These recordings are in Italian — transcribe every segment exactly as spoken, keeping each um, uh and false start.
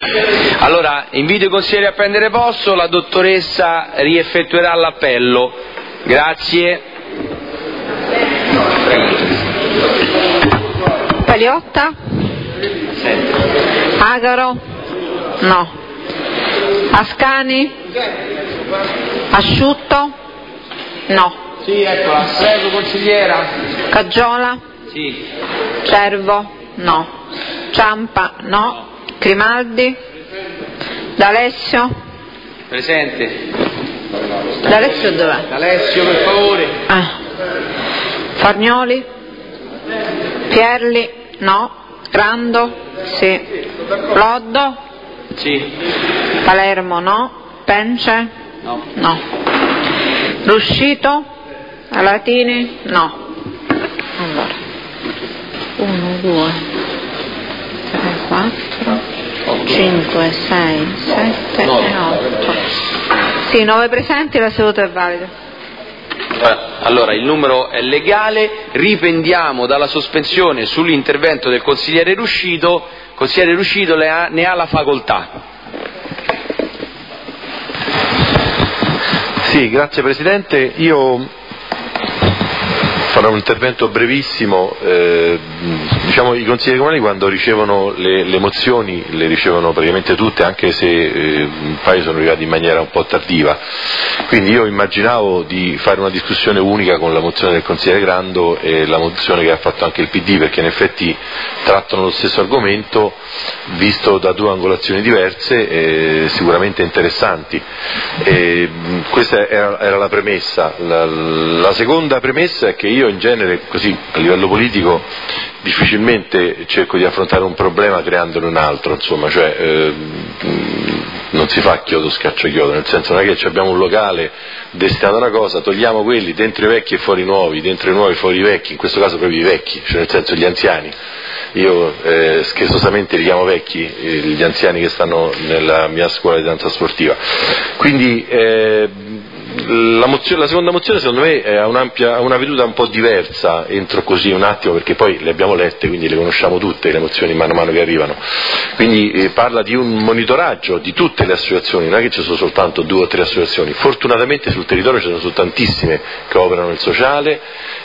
Allora, invito i consiglieri a prendere posto, la dottoressa rieffettuerà l'appello. Grazie. Paliotta? Agaro? No. Ascani? Asciutto? No. Sì, eccola, prego consigliera. Caggiola? Sì. Cervo? No. Ciampa? No. Grimaldi? D'Alessio? Presente. D'Alessio dov'è? D'Alessio, per favore. Eh. Fargnoli? Pierli? No. Grando? Sì. Loddo? Sì. Palermo? No. Pence? No. No. Ruscito? Alatini? No. Allora. uno, due, tre, quattro, cinque, sei, sette e otto. Sì, nove presenti, la seduta è valida. Allora, il numero è legale, riprendiamo dalla sospensione sull'intervento del consigliere Ruscito. Consigliere Ruscito, ne ha, ne ha la facoltà. Sì, grazie Presidente. Io farò un intervento brevissimo. Eh, diciamo, i consiglieri comunali quando ricevono le, le mozioni le ricevono praticamente tutte, anche se eh, un paio sono arrivati in maniera un po' tardiva. Quindi io immaginavo di fare una discussione unica con la mozione del consigliere Grando e la mozione che ha fatto anche il P D, perché in effetti trattano lo stesso argomento visto da due angolazioni diverse e sicuramente interessanti. E questa era, era la premessa. La, la seconda premessa è che io in genere, così a livello politico, difficilmente cerco di affrontare un problema creandone un altro, insomma, cioè eh, non si fa chiodo scaccia chiodo, nel senso non è che abbiamo un locale destinato a una cosa, togliamo quelli, dentro i vecchi e fuori i nuovi, dentro i nuovi e fuori i vecchi, in questo caso proprio i vecchi, cioè nel senso gli anziani. Io eh, scherzosamente li chiamo vecchi, eh, gli anziani che stanno nella mia scuola di danza sportiva. Quindi eh, La, mozione, la seconda mozione secondo me ha un'ampia, una veduta un po' diversa, entro così un attimo perché poi le abbiamo lette, quindi le conosciamo tutte le mozioni man mano che arrivano, quindi eh, parla di un monitoraggio di tutte le associazioni, non è che ci sono soltanto due o tre associazioni, fortunatamente sul territorio ci sono tantissime che operano nel sociale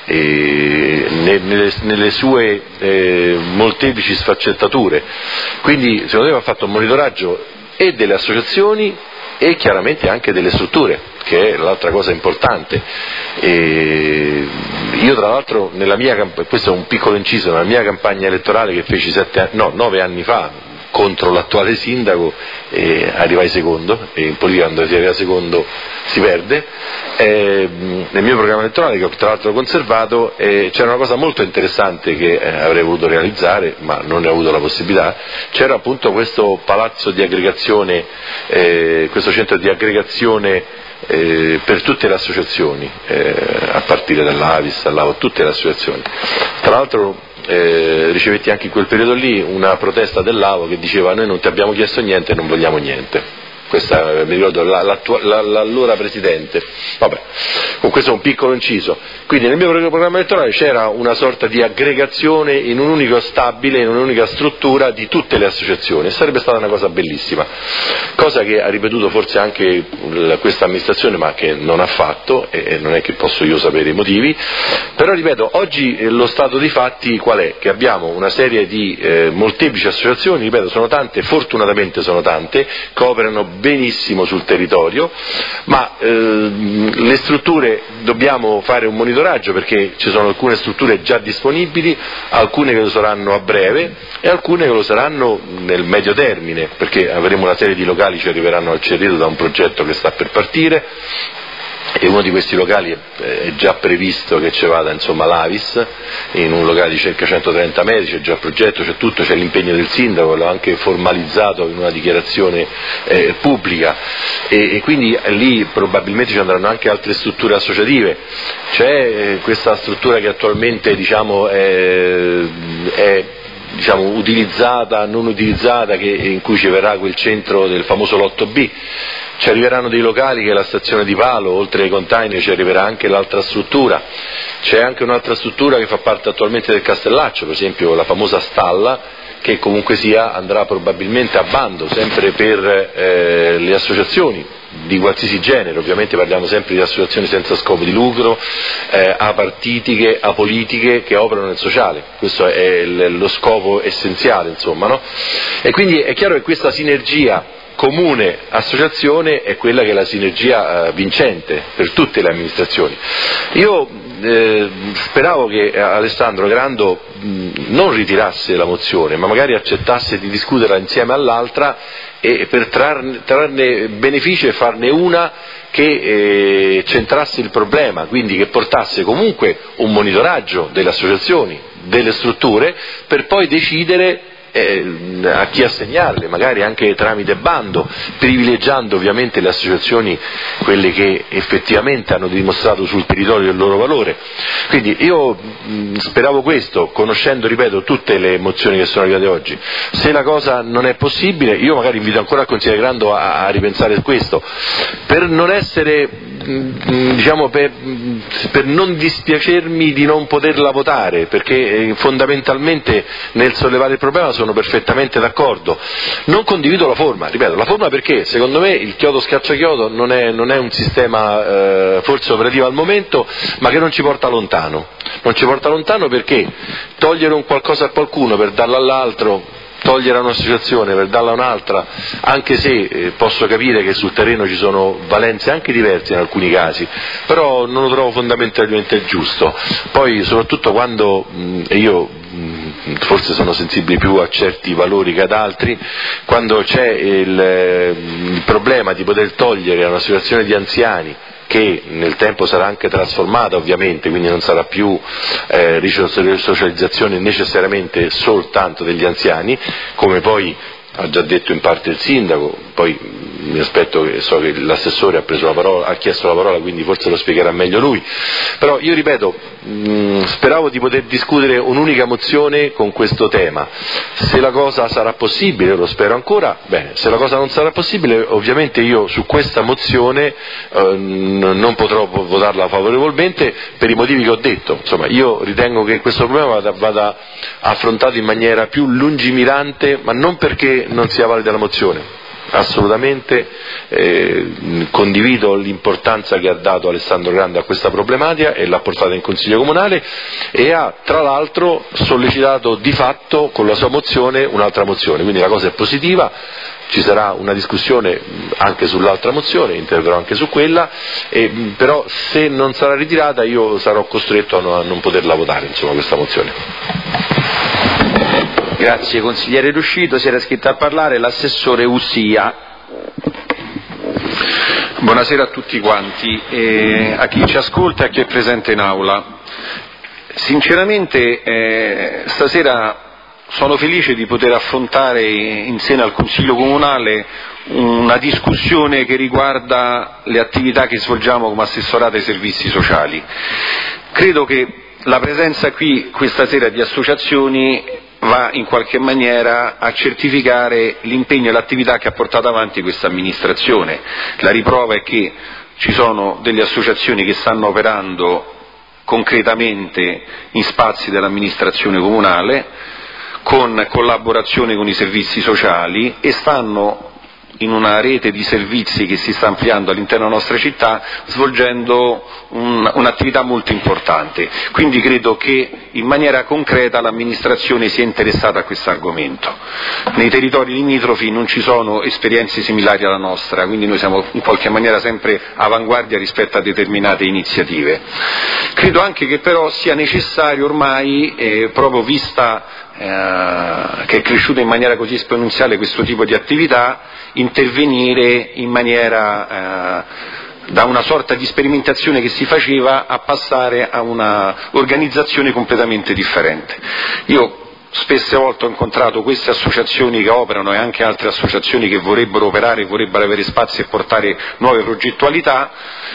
e nelle, nelle sue eh, molteplici sfaccettature, quindi secondo me va fatto un monitoraggio e delle associazioni e chiaramente anche delle strutture, che è l'altra cosa importante. E io tra l'altro nella mia campagna, questo è un piccolo inciso, nella mia campagna elettorale che feci sette, no, nove anni fa contro l'attuale sindaco, eh, arrivai secondo, e in politica quando si arriva secondo si perde. Eh, nel mio programma elettorale, che ho tra l'altro conservato, eh, c'era una cosa molto interessante che eh, avrei voluto realizzare, ma non ne ho avuto la possibilità. C'era appunto questo palazzo di aggregazione, eh, questo centro di aggregazione Eh, per tutte le associazioni, eh, a partire dall'Avis, all'A V O, tutte le associazioni. Tra l'altro eh, ricevetti anche in quel periodo lì una protesta dell'A V O che diceva: noi non ti abbiamo chiesto niente e non vogliamo niente. Questa mi ricordo la, la, la, l'allora presidente. Vabbè, con questo è un piccolo inciso. Quindi nel mio programma elettorale c'era una sorta di aggregazione in un unico stabile, in un'unica struttura di tutte le associazioni, sarebbe stata una cosa bellissima, cosa che ha ripetuto forse anche questa amministrazione ma che non ha fatto, e non è che posso io sapere i motivi. Però ripeto, oggi lo stato di fatti qual è? Che abbiamo una serie di eh, molteplici associazioni, ripeto, sono tante, fortunatamente sono tante, che operano benissimo sul territorio, ma eh, le strutture dobbiamo fare un monitoraggio, perché ci sono alcune strutture già disponibili, alcune che lo saranno a breve e alcune che lo saranno nel medio termine, perché avremo una serie di locali che ci arriveranno al Cerreto da un progetto che sta per partire, e uno di questi locali è già previsto che ci vada, insomma, l'Avis, in un locale di circa centotrenta metri, c'è già il progetto, c'è tutto, c'è l'impegno del sindaco, l'ho anche formalizzato in una dichiarazione eh, pubblica, e, e quindi lì probabilmente ci andranno anche altre strutture associative. C'è eh, questa struttura che attualmente, diciamo, è, è diciamo utilizzata, non utilizzata, che, in cui ci verrà quel centro del famoso lotto B. Ci arriveranno dei locali che è la stazione di Palo, oltre ai container ci arriverà anche l'altra struttura. C'è anche un'altra struttura che fa parte attualmente del Castellaccio, per esempio la famosa stalla, che comunque sia andrà probabilmente a bando sempre per eh, le associazioni di qualsiasi genere, ovviamente parliamo sempre di associazioni senza scopo di lucro, eh, apartitiche, apolitiche, che operano nel sociale. Questo è il, lo scopo essenziale, insomma, no? E quindi è chiaro che questa sinergia comune associazione è quella che è la sinergia eh, vincente per tutte le amministrazioni. Io eh, speravo che Alessandro Grando mh, non ritirasse la mozione, ma magari accettasse di discuterla insieme all'altra e per trarne, trarne beneficio e farne una che eh, centrasse il problema, quindi che portasse comunque un monitoraggio delle associazioni, delle strutture, per poi decidere Eh, a chi assegnarle, magari anche tramite bando, privilegiando ovviamente le associazioni, quelle che effettivamente hanno dimostrato sul territorio il loro valore. Quindi io mh, speravo questo, conoscendo, ripeto, tutte le mozioni che sono arrivate oggi. Se la cosa non è possibile, io magari invito ancora il consigliere Grando a, a ripensare questo, per non essere mh, diciamo per, per non dispiacermi di non poterla votare, perché eh, fondamentalmente nel sollevare il problema sono perfettamente d'accordo. Non condivido la forma, ripeto, la forma perché secondo me il chiodo scaccia chiodo non è, non è un sistema eh, forse operativo al momento, ma che non ci porta lontano. Non ci porta lontano perché togliere un qualcosa a qualcuno per darlo all'altro, togliere a un'associazione per darla a un'altra, anche se eh, posso capire che sul terreno ci sono valenze anche diverse in alcuni casi, però non lo trovo fondamentalmente giusto. Poi soprattutto quando mh, io mh, forse sono sensibile più a certi valori che ad altri, quando c'è il, il problema di poter togliere a un'associazione di anziani, che nel tempo sarà anche trasformata ovviamente, quindi non sarà più eh, risocializzazione necessariamente soltanto degli anziani, come poi ha già detto in parte il sindaco, poi mi aspetto che so che l'assessore ha preso la parola, ha chiesto la parola, quindi forse lo spiegherà meglio lui. Però io ripeto, mh, speravo di poter discutere un'unica mozione con questo tema. Se la cosa sarà possibile, lo spero ancora, bene, se la cosa non sarà possibile, ovviamente io su questa mozione eh, non potrò votarla favorevolmente per i motivi che ho detto. Insomma, io ritengo che questo problema vada, vada affrontato in maniera più lungimirante, ma non perché non sia valida la mozione. Assolutamente eh, condivido l'importanza che ha dato Alessandro Grando a questa problematica e l'ha portata in Consiglio Comunale e ha tra l'altro sollecitato di fatto con la sua mozione un'altra mozione, quindi la cosa è positiva. Ci sarà una discussione anche sull'altra mozione, interverrò anche su quella, e, però se non sarà ritirata io sarò costretto a non, a non poterla votare, insomma, questa mozione. Grazie consigliere Ruscito, si era iscritto a parlare l'assessore Usia. Buonasera a tutti quanti, e a chi ci ascolta e a chi è presente in aula. Sinceramente eh, stasera sono felice di poter affrontare in seno al Consiglio Comunale una discussione che riguarda le attività che svolgiamo come assessorato ai servizi sociali. Credo che la presenza qui questa sera di associazioni va in qualche maniera a certificare l'impegno e l'attività che ha portato avanti questa amministrazione. La riprova è che ci sono delle associazioni che stanno operando concretamente in spazi dell'amministrazione comunale, con collaborazione con i servizi sociali, e stanno in una rete di servizi che si sta ampliando all'interno della nostra città, svolgendo un, un'attività molto importante. Quindi credo che in maniera concreta l'amministrazione sia interessata a questo argomento. Nei territori limitrofi non ci sono esperienze similari alla nostra, quindi noi siamo in qualche maniera sempre avanguardia rispetto a determinate iniziative. Credo anche che però sia necessario ormai, eh, proprio vista eh, che è cresciuta in maniera così esponenziale questo tipo di attività, intervenire in maniera eh, da una sorta di sperimentazione che si faceva a passare a una organizzazione completamente differente. Io spesse volte ho incontrato queste associazioni che operano e anche altre associazioni che vorrebbero operare, vorrebbero avere spazi e portare nuove progettualità.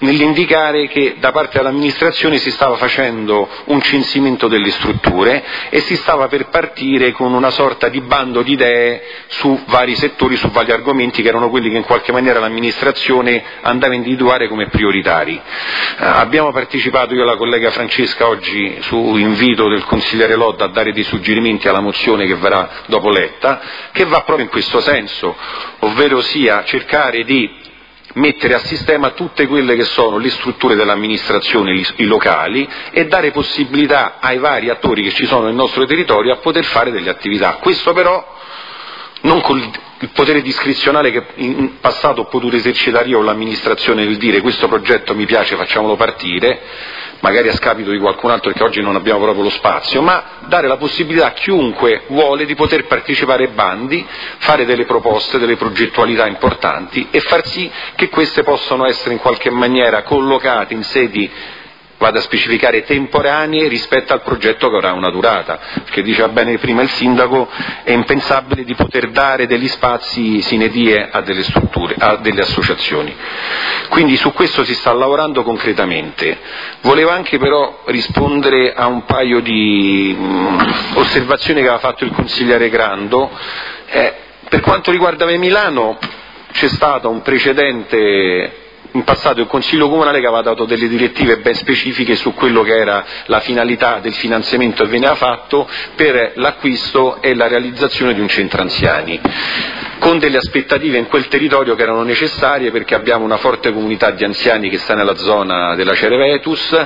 nell'indicare che da parte dell'amministrazione si stava facendo un censimento delle strutture e si stava per partire con una sorta di bando di idee su vari settori, su vari argomenti che erano quelli che in qualche maniera l'amministrazione andava a individuare come prioritari. Eh, abbiamo partecipato io e la collega Francesca oggi su invito del consigliere Lodda a dare dei suggerimenti alla mozione che verrà dopo letta, che va proprio in questo senso, ovvero sia cercare di mettere a sistema tutte quelle che sono le strutture dell'amministrazione, i locali, e dare possibilità ai vari attori che ci sono nel nostro territorio a poter fare delle attività. Questo però non con il potere discrezionale che in passato ho potuto esercitare io con l'amministrazione nel dire questo progetto mi piace, facciamolo partire, magari a scapito di qualcun altro perché oggi non abbiamo proprio lo spazio, ma dare la possibilità a chiunque vuole di poter partecipare ai bandi, fare delle proposte, delle progettualità importanti e far sì che queste possano essere in qualche maniera collocate in sedi, vado a specificare, temporanee rispetto al progetto che avrà una durata, perché diceva bene prima il sindaco, è impensabile di poter dare degli spazi sine die a delle strutture, a delle associazioni. Quindi su questo si sta lavorando concretamente. Volevo anche però rispondere a un paio di mh, osservazioni che aveva fatto il consigliere Grando. Eh, per quanto riguarda Milano c'è stato un precedente. In passato il Consiglio Comunale che aveva dato delle direttive ben specifiche su quello che era la finalità del finanziamento che veniva fatto per l'acquisto e la realizzazione di un centro anziani, con delle aspettative in quel territorio che erano necessarie perché abbiamo una forte comunità di anziani che sta nella zona della Cerevetus,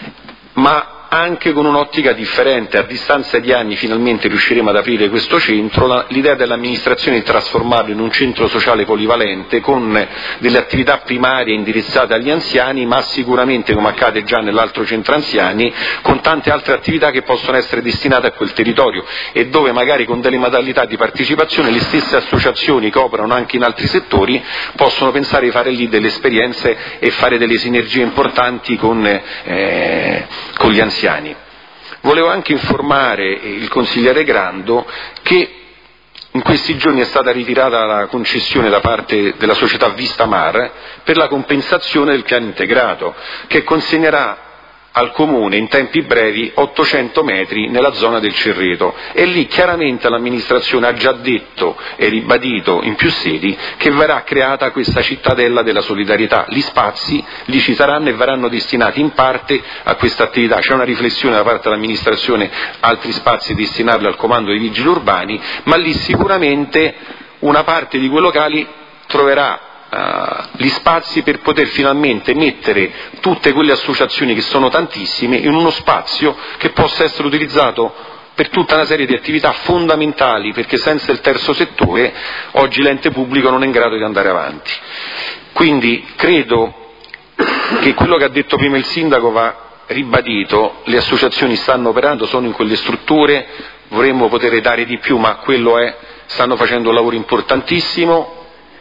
ma anche con un'ottica differente. A distanza di anni finalmente riusciremo ad aprire questo centro. La, l'idea dell'amministrazione è trasformarlo in un centro sociale polivalente con delle attività primarie indirizzate agli anziani, ma sicuramente, come accade già nell'altro centro anziani, con tante altre attività che possono essere destinate a quel territorio e dove magari con delle modalità di partecipazione le stesse associazioni che operano anche in altri settori possono pensare di fare lì delle esperienze e fare delle sinergie importanti con, eh, con gli anziani. Volevo anche informare il consigliere Grando che in questi giorni è stata ritirata la concessione da parte della società Vista Mar per la compensazione del piano integrato, che consegnerà al comune in tempi brevi ottocento metri nella zona del Cerreto, e lì chiaramente l'amministrazione ha già detto e ribadito in più sedi che verrà creata questa cittadella della solidarietà. Gli spazi lì ci saranno e verranno destinati in parte a questa attività. C'è una riflessione da parte dell'amministrazione, altri spazi destinarli al comando dei vigili urbani, ma lì sicuramente una parte di quei locali troverà Uh, gli spazi per poter finalmente mettere tutte quelle associazioni, che sono tantissime, in uno spazio che possa essere utilizzato per tutta una serie di attività fondamentali, perché senza il terzo settore oggi l'ente pubblico non è in grado di andare avanti. Quindi credo che quello che ha detto prima il sindaco va ribadito. Le associazioni stanno operando, sono in quelle strutture, vorremmo poter dare di più, ma quello è, stanno facendo un lavoro importantissimo.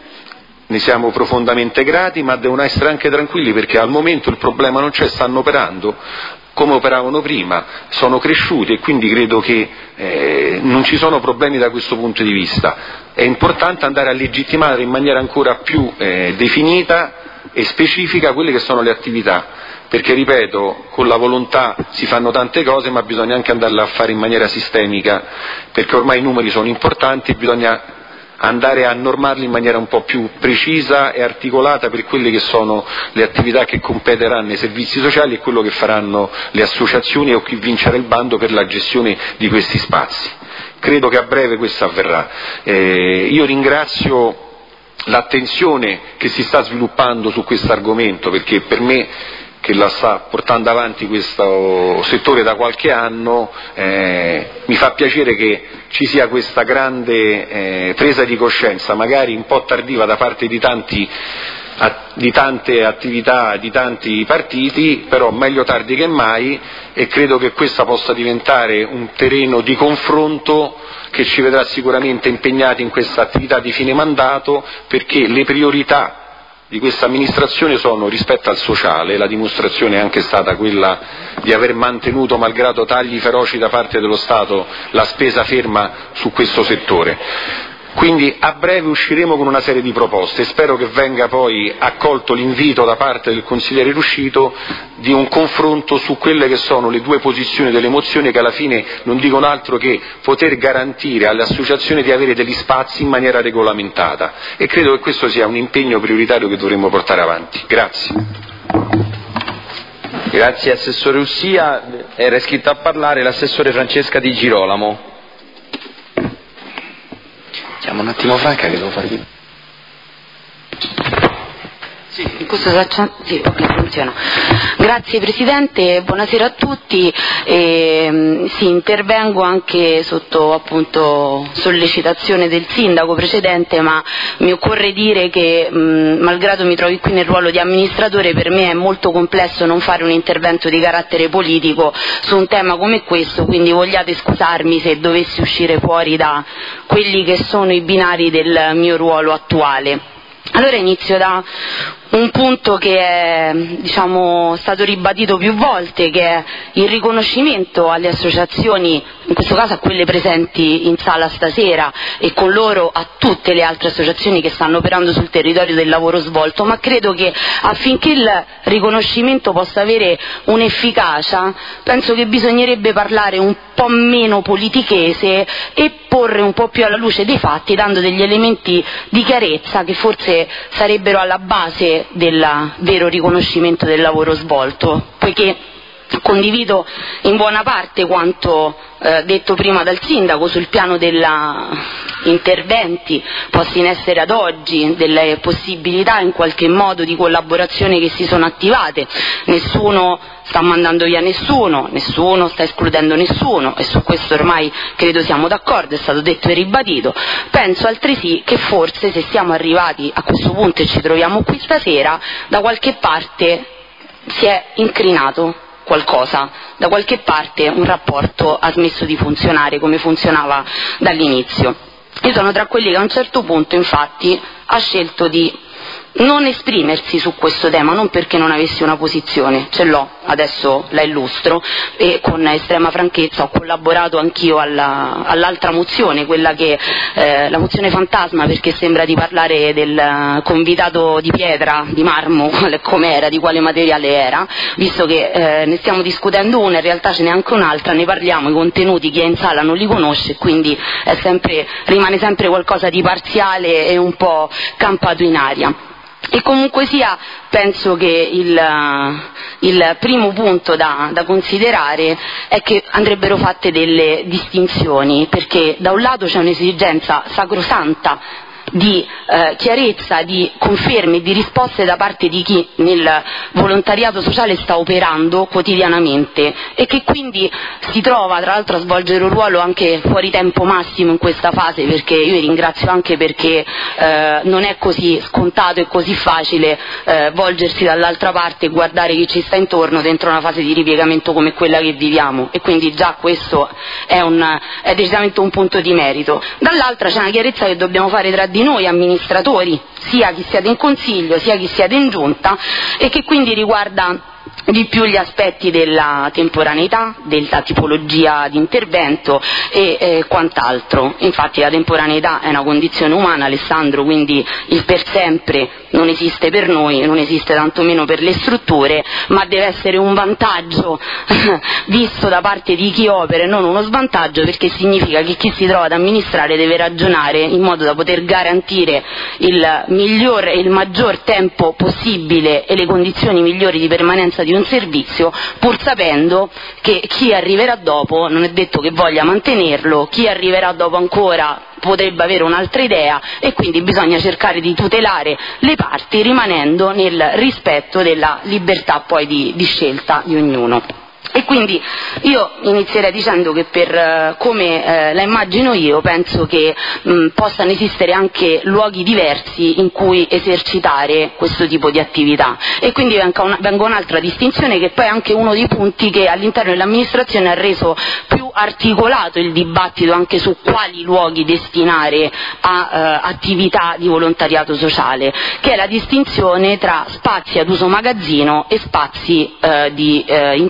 Ne siamo profondamente grati, ma devono essere anche tranquilli perché al momento il problema non c'è, stanno operando come operavano prima, sono cresciuti e quindi credo che eh, non ci sono problemi da questo punto di vista. È importante andare a legittimare in maniera ancora più eh, definita e specifica quelle che sono le attività, perché ripeto, con la volontà si fanno tante cose, ma bisogna anche andarle a fare in maniera sistemica, perché ormai i numeri sono importanti e bisogna andare a normarli in maniera un po' più precisa e articolata per quelle che sono le attività che competeranno ai servizi sociali e quello che faranno le associazioni o chi vincerà il bando per la gestione di questi spazi. Credo che a breve questo avverrà. Eh, io ringrazio l'attenzione che si sta sviluppando su questo argomento, perché per me, che la sta portando avanti questo settore da qualche anno, eh, mi fa piacere che ci sia questa grande eh, presa di coscienza, magari un po' tardiva da parte di, tanti, a, di tante attività, di tanti partiti, però meglio tardi che mai, e credo che questa possa diventare un terreno di confronto che ci vedrà sicuramente impegnati in questa attività di fine mandato, perché le priorità di questa amministrazione sono rispetto al sociale. La dimostrazione è anche stata quella di aver mantenuto, malgrado tagli feroci da parte dello Stato, la spesa ferma su questo settore. Quindi a breve usciremo con una serie di proposte, spero che venga poi accolto l'invito da parte del consigliere Ruscito di un confronto su quelle che sono le due posizioni delle mozioni, che alla fine non dicono altro che poter garantire alle associazioni di avere degli spazi in maniera regolamentata, e credo che questo sia un impegno prioritario che dovremmo portare avanti. Grazie. Grazie Assessore Ussia. Era iscritto a parlare l'Assessore Francesca Di Girolamo. Chiamo un attimo Franca che devo fargli. Sì, in questo faccio... sì, ok, funziona. Grazie Presidente, buonasera a tutti. E, sì, intervengo anche sotto appunto sollecitazione del sindaco precedente, ma mi occorre dire che mh, malgrado mi trovi qui nel ruolo di amministratore, per me è molto complesso non fare un intervento di carattere politico su un tema come questo, quindi vogliate scusarmi se dovessi uscire fuori da quelli che sono i binari del mio ruolo attuale. Allora inizio da un punto che è, diciamo, stato ribadito più volte, che è il riconoscimento alle associazioni, in questo caso a quelle presenti in sala stasera, e con loro a tutte le altre associazioni che stanno operando sul territorio del lavoro svolto, ma credo che affinché il riconoscimento possa avere un'efficacia, penso che bisognerebbe parlare un po' meno politichese e porre un po' più alla luce dei fatti, dando degli elementi di chiarezza che forse sarebbero alla base del vero riconoscimento del lavoro svolto, poiché condivido in buona parte quanto eh, detto prima dal sindaco sul piano degli interventi posti in essere ad oggi, delle possibilità in qualche modo di collaborazione che si sono attivate. Nessuno sta mandando via nessuno, nessuno sta escludendo nessuno, e su questo ormai credo siamo d'accordo, è stato detto e ribadito. Penso altresì che forse, se siamo arrivati a questo punto e ci troviamo qui stasera, da qualche parte si è incrinato qualcosa, da qualche parte un rapporto ha smesso di funzionare come funzionava dall'inizio. Io sono tra quelli che a un certo punto infatti ha scelto di non esprimersi su questo tema, non perché non avessi una posizione, ce l'ho, adesso la illustro, e con estrema franchezza ho collaborato anch'io alla, all'altra mozione, quella che eh, la mozione fantasma, perché sembra di parlare del convitato di pietra, di marmo, com'era, di quale materiale era, visto che eh, ne stiamo discutendo una, in realtà ce n'è anche un'altra, ne parliamo, i contenuti chi è in sala non li conosce, quindi è sempre, rimane sempre qualcosa di parziale e un po' campato in aria. E comunque sia, penso che il, il primo punto da, da considerare è che andrebbero fatte delle distinzioni, perché da un lato c'è un'esigenza sacrosanta di eh, chiarezza, di conferme, di risposte da parte di chi nel volontariato sociale sta operando quotidianamente e che quindi si trova tra l'altro a svolgere un ruolo anche fuori tempo massimo in questa fase, perché io vi ringrazio anche perché eh, non è così scontato e così facile eh, volgersi dall'altra parte e guardare chi ci sta intorno dentro una fase di ripiegamento come quella che viviamo, e quindi già questo è, un, è decisamente un punto di merito. Dall'altra c'è una chiarezza che dobbiamo fare tra di noi amministratori, sia chi siete in consiglio sia chi siete in giunta, e che quindi riguarda di più gli aspetti della temporaneità, della tipologia di intervento e eh, quant'altro. Infatti la temporaneità è una condizione umana, Alessandro, quindi il per sempre non esiste per noi, non esiste tantomeno per le strutture, ma deve essere un vantaggio visto da parte di chi opera e non uno svantaggio, perché significa che chi si trova ad amministrare deve ragionare in modo da poter garantire il miglior e il maggior tempo possibile e le condizioni migliori di permanenza di un servizio, pur sapendo che chi arriverà dopo non è detto che voglia mantenerlo, chi arriverà dopo ancora potrebbe avere un'altra idea, e quindi bisogna cercare di tutelare le parti rimanendo nel rispetto della libertà poi di, di scelta di ognuno. E quindi io inizierei dicendo che per eh, come eh, la immagino io penso che mh, possano esistere anche luoghi diversi in cui esercitare questo tipo di attività, e quindi venga, una, venga un'altra distinzione che poi è anche uno dei punti che all'interno dell'amministrazione ha reso più articolato il dibattito anche su quali luoghi destinare a eh, attività di volontariato sociale, che è la distinzione tra spazi ad uso magazzino e spazi eh, di eh, incontro di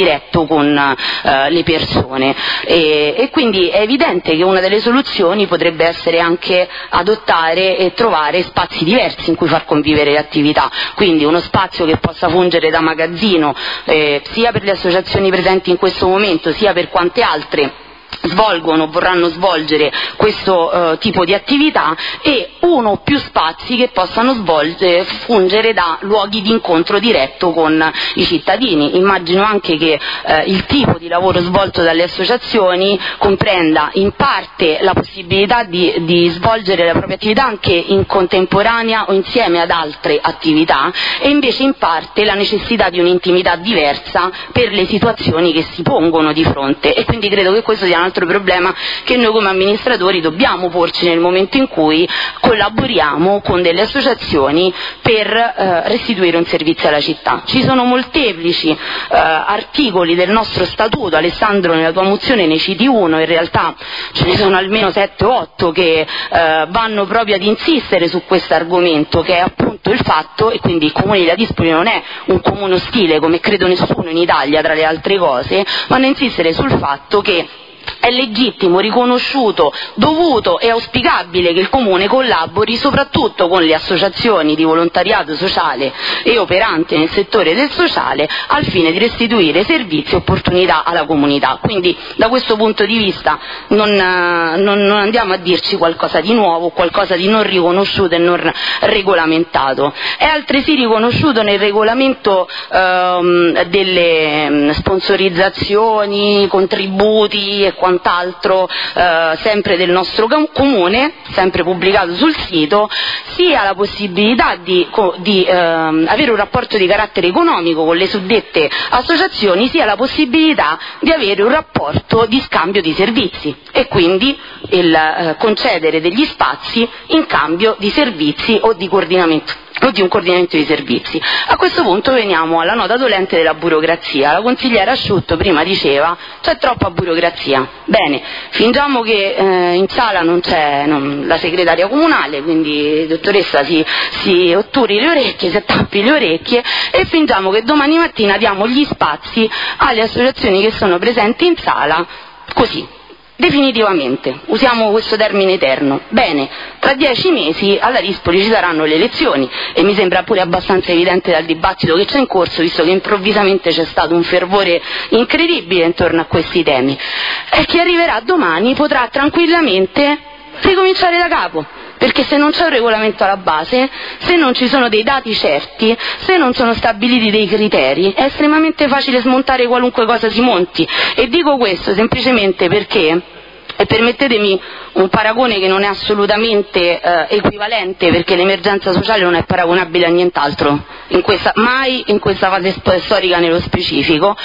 diretto con eh, le persone e, e quindi è evidente che una delle soluzioni potrebbe essere anche adottare e trovare spazi diversi in cui far convivere le attività, quindi uno spazio che possa fungere da magazzino eh, sia per le associazioni presenti in questo momento sia per quante altre svolgono, vorranno svolgere questo uh, tipo di attività, e uno o più spazi che possano svolgere, fungere da luoghi di incontro diretto con i cittadini. Immagino anche che uh, il tipo di lavoro svolto dalle associazioni comprenda in parte la possibilità di, di svolgere la propria attività anche in contemporanea o insieme ad altre attività, e invece in parte la necessità di un'intimità diversa per le situazioni che si pongono di fronte, e quindi credo che questo sia un altro problema che noi come amministratori dobbiamo porci nel momento in cui collaboriamo con delle associazioni per eh, restituire un servizio alla città. Ci sono molteplici eh, articoli del nostro statuto, Alessandro nella tua mozione ne citi uno, in realtà ce ne sono almeno sette o otto che eh, vanno proprio ad insistere su questo argomento, che è appunto il fatto, e quindi il Comune di Ladispoli non è un comune ostile come credo nessuno in Italia tra le altre cose, vanno a insistere sul fatto che è legittimo, riconosciuto, dovuto e auspicabile che il Comune collabori soprattutto con le associazioni di volontariato sociale e operanti nel settore del sociale al fine di restituire servizi e opportunità alla comunità. Quindi da questo punto di vista non, non, non andiamo a dirci qualcosa di nuovo, qualcosa di non riconosciuto e non regolamentato. È altresì riconosciuto nel regolamento ehm, delle sponsorizzazioni, contributi e quant'altro eh, sempre del nostro comune, sempre pubblicato sul sito, sia la possibilità di, di eh, avere un rapporto di carattere economico con le suddette associazioni, sia la possibilità di avere un rapporto di scambio di servizi e quindi il eh, concedere degli spazi in cambio di servizi o di coordinamento o di un coordinamento di servizi. A questo punto veniamo alla nota dolente della burocrazia. La consigliera Asciutto prima diceva c'è troppa burocrazia. Bene, fingiamo che eh, in sala non c'è non, la segretaria comunale, quindi dottoressa si, si otturi le orecchie, si attappi le orecchie, e fingiamo che domani mattina diamo gli spazi alle associazioni che sono presenti in sala così. Definitivamente, usiamo questo termine eterno. Bene, tra dieci mesi alla Ladispoli ci saranno le elezioni e mi sembra pure abbastanza evidente dal dibattito che c'è in corso, visto che improvvisamente c'è stato un fervore incredibile intorno a questi temi, e chi arriverà domani potrà tranquillamente ricominciare da capo, perché se non c'è un regolamento alla base, se non ci sono dei dati certi, se non sono stabiliti dei criteri, è estremamente facile smontare qualunque cosa si monti. E dico questo semplicemente perché, e permettetemi un paragone che non è assolutamente eh, equivalente, perché l'emergenza sociale non è paragonabile a nient'altro in questa, mai in questa fase storica nello specifico,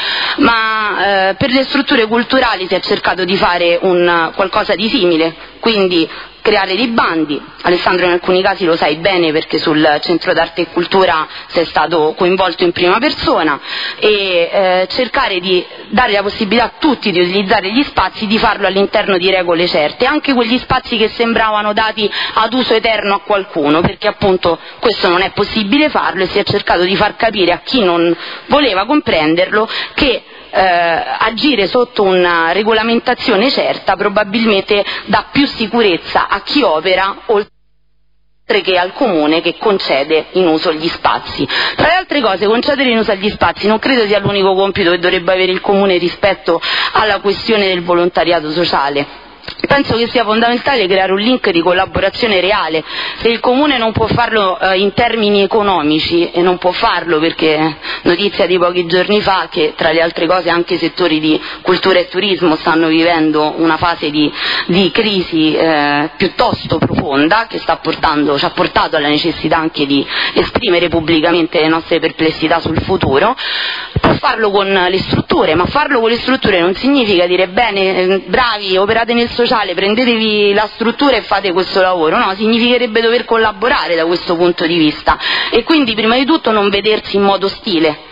ma eh, per le strutture culturali si è cercato di fare un qualcosa di simile, quindi creare dei bandi. Alessandro in alcuni casi lo sai bene perché sul Centro d'Arte e Cultura sei stato coinvolto in prima persona, e eh, cercare di dare la possibilità a tutti di utilizzare gli spazi, di farlo all'interno di regole certe, anche quegli spazi che sembravano dati ad uso eterno a qualcuno, perché appunto questo non è possibile farlo, e si è cercato di far capire a chi non voleva comprenderlo che Eh, agire sotto una regolamentazione certa probabilmente dà più sicurezza a chi opera oltre che al comune che concede in uso gli spazi. Tra le altre cose, concedere in uso agli spazi non credo sia l'unico compito che dovrebbe avere il comune rispetto alla questione del volontariato sociale. Penso che sia fondamentale creare un link di collaborazione reale. Se il Comune non può farlo eh, in termini economici, e non può farlo perché notizia di pochi giorni fa che tra le altre cose anche i settori di cultura e turismo stanno vivendo una fase di, di crisi eh, piuttosto profonda, che sta portando, ci ha portato alla necessità anche di esprimere pubblicamente le nostre perplessità sul futuro, può farlo con le strutture, ma farlo con le strutture non significa dire bene, bravi, operate nel sociale, prendetevi la struttura e fate questo lavoro, no, significherebbe dover collaborare da questo punto di vista, e quindi prima di tutto non vedersi in modo ostile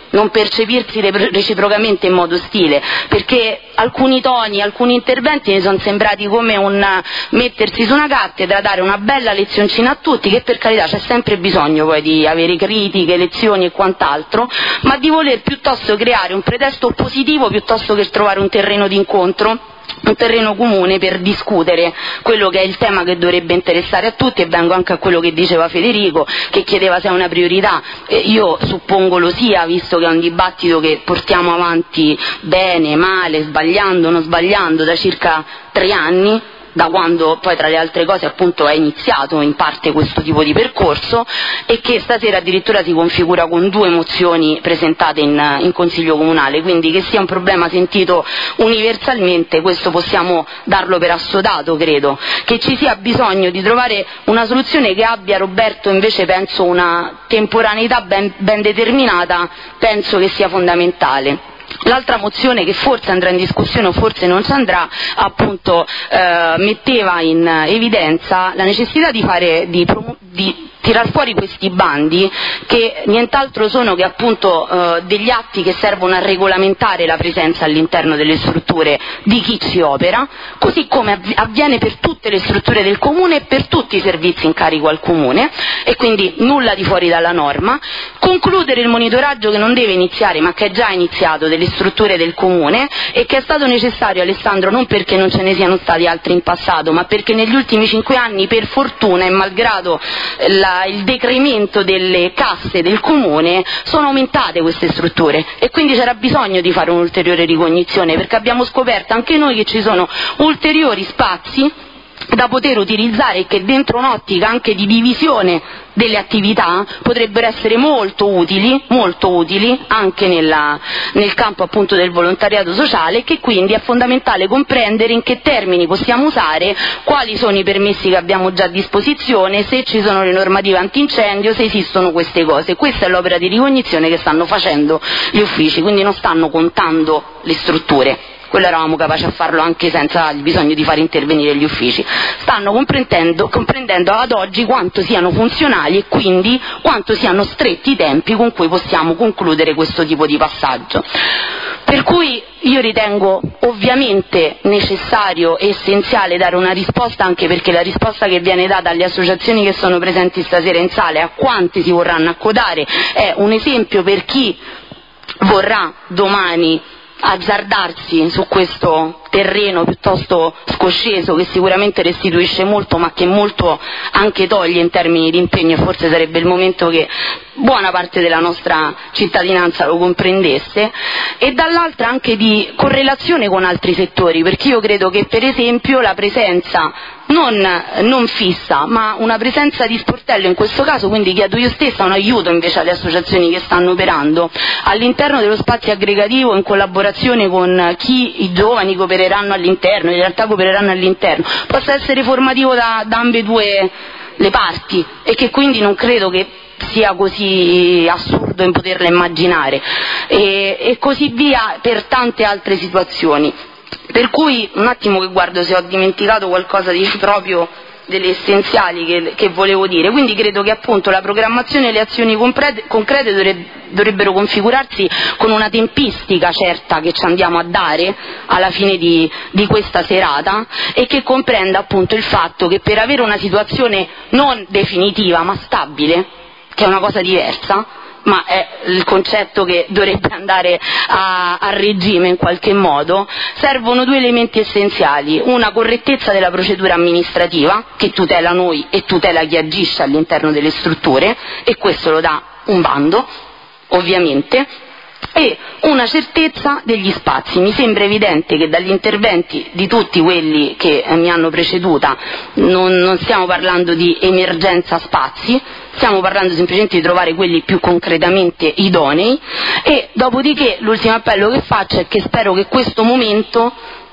non percepirsi reciprocamente in modo ostile, perché alcuni toni, alcuni interventi mi sono sembrati come un mettersi su una cattedra, dare una bella lezioncina a tutti, che per carità c'è sempre bisogno poi di avere critiche, lezioni e quant'altro, ma di voler piuttosto creare un pretesto positivo piuttosto che trovare un terreno di incontro, un terreno comune per discutere quello che è il tema che dovrebbe interessare a tutti. E vengo anche a quello che diceva Federico, che chiedeva se è una priorità. Eh, io suppongo lo sia, visto che è un dibattito che portiamo avanti bene, male, sbagliando, non sbagliando da circa tre anni, da quando poi tra le altre cose appunto è iniziato in parte questo tipo di percorso, e che stasera addirittura si configura con due mozioni presentate in, in Consiglio Comunale, quindi che sia un problema sentito universalmente questo possiamo darlo per assodato. Credo che ci sia bisogno di trovare una soluzione che abbia, Roberto, invece penso una temporaneità ben, ben determinata, penso che sia fondamentale. L'altra mozione, che forse andrà in discussione o forse non ci andrà, appunto eh, metteva in evidenza la necessità di fare di, di tirar fuori questi bandi, che nient'altro sono che appunto eh, degli atti che servono a regolamentare la presenza all'interno delle strutture di chi ci opera, così come avviene per tutte le strutture del comune e per tutti i servizi in carico al comune, e quindi nulla di fuori dalla norma. Concludere il monitoraggio, che non deve iniziare ma che è già iniziato, delle strutture del comune, e che è stato necessario, Alessandro, non perché non ce ne siano stati altri in passato, ma perché negli ultimi cinque anni, per fortuna e malgrado la, il decremento delle casse del comune, sono aumentate queste strutture, e quindi c'era bisogno di fare un'ulteriore ricognizione, perché abbiamo scoperto anche noi che ci sono ulteriori spazi da poter utilizzare, e che dentro un'ottica anche di divisione delle attività potrebbero essere molto utili, molto utili anche nella, nel campo appunto del volontariato sociale, che quindi è fondamentale comprendere in che termini possiamo usare, quali sono i permessi che abbiamo già a disposizione, se ci sono le normative antincendio, se esistono queste cose. Questa è l'opera di ricognizione che stanno facendo gli uffici, quindi non stanno contando le strutture. Quello eravamo capaci a farlo anche senza il bisogno di far intervenire gli uffici. Stanno comprendendo, comprendendo ad oggi quanto siano funzionali e quindi quanto siano stretti i tempi con cui possiamo concludere questo tipo di passaggio. Per cui io ritengo ovviamente necessario e essenziale dare una risposta, anche perché la risposta che viene data alle associazioni che sono presenti stasera in sala e a quanti si vorranno accodare è un esempio per chi vorrà domani azzardarsi su questo terreno piuttosto scosceso, che sicuramente restituisce molto ma che molto anche toglie in termini di impegno, e forse sarebbe il momento che buona parte della nostra cittadinanza lo comprendesse, e dall'altra anche di correlazione con altri settori, perché io credo che per esempio la presenza non, non fissa, ma una presenza di sportello in questo caso, quindi chiedo io stessa un aiuto invece alle associazioni che stanno operando all'interno dello spazio aggregativo, in collaborazione con chi i giovani coopereranno all'interno, in realtà coopereranno all'interno, possa essere formativo da, da ambedue le parti, e che quindi non credo che sia così assurdo in poterla immaginare, e, e così via per tante altre situazioni. Per cui un attimo che guardo se ho dimenticato qualcosa di proprio delle essenziali che, che volevo dire. Quindi credo che appunto la programmazione e le azioni concrete, concrete dovre, dovrebbero configurarsi con una tempistica certa che ci andiamo a dare alla fine di, di questa serata, e che comprenda appunto il fatto che per avere una situazione non definitiva ma stabile, che è una cosa diversa, ma è il concetto che dovrebbe andare a, a regime in qualche modo, servono due elementi essenziali: una correttezza della procedura amministrativa che tutela noi e tutela chi agisce all'interno delle strutture, e questo lo dà un bando ovviamente, e una certezza degli spazi. Mi sembra evidente che dagli interventi di tutti quelli che eh, mi hanno preceduta non, non stiamo parlando di emergenza spazi, stiamo parlando semplicemente di trovare quelli più concretamente idonei, e dopodiché l'ultimo appello che faccio è che spero che questo momento